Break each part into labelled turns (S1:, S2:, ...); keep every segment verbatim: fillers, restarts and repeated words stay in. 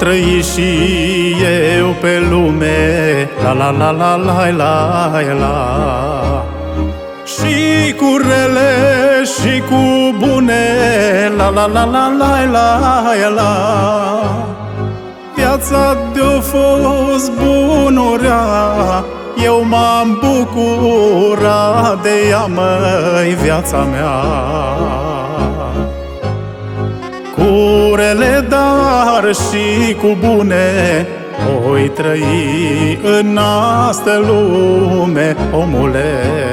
S1: trăit și eu pe lume, la la la la la la la. Și cu rele și cu bune, la la la la la la la. Viața de-o fost bunurea, eu m-am bucurat de ea, măi, viața mea. Cu rele, dar și cu bune, voi trăi în astă lume, omule.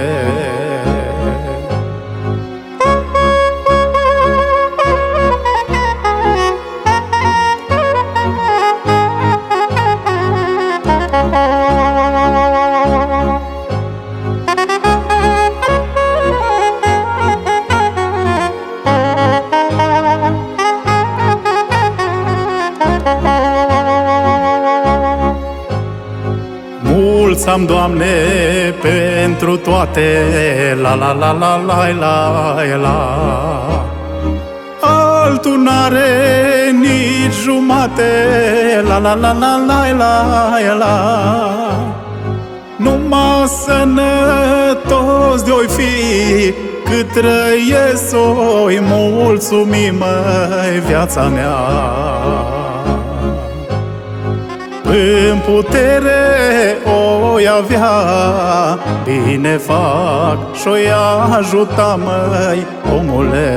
S1: Mulți am, Doamne, pentru toate, la la la la la la la. Altul n-are nici jumate, la la la la la la la. Numai sănătos de-oi fi, cât trăiesc o-i mulțumim, măi, viața mea. În putere o-i avea, bine fac și-o-i ajuta, măi, omule.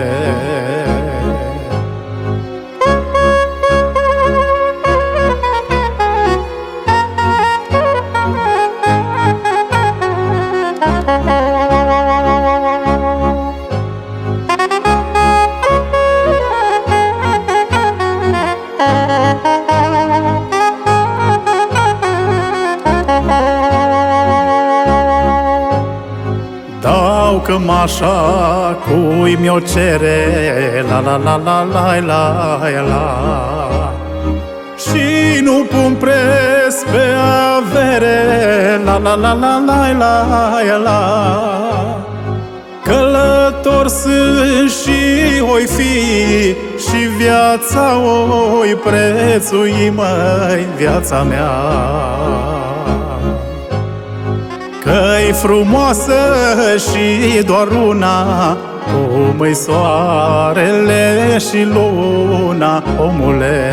S1: Dau cămașa cui mi-o cere, la la la la la la la. Și nu pun preț pe avere, la la la la la la la. Călător sunt și oi fi, și viața oi prețui, măi, viața mea. Că-i frumoasă și doar una, cum-i soarele și luna, omule.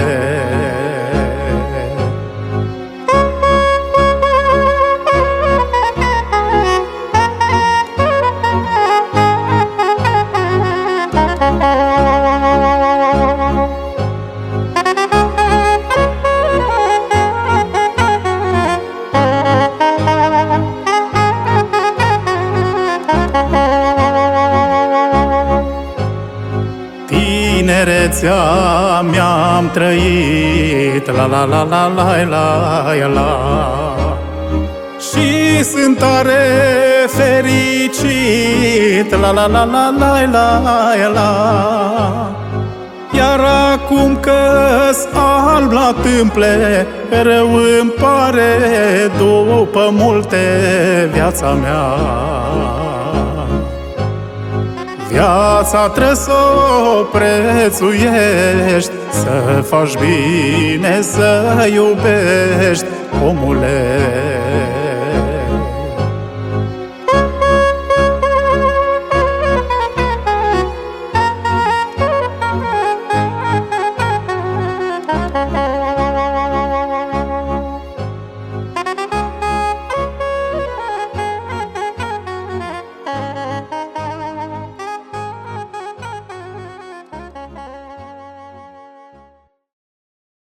S1: Tinerețea mi-am trăit, la la la la la la la. Și sunt tare fericit, la la la la la la la. Iar acum că-s alb la tâmple, rău îmi pare după multe, viața mea. Viața trebuie să o prețuiești, să faci bine, să iubești, omule.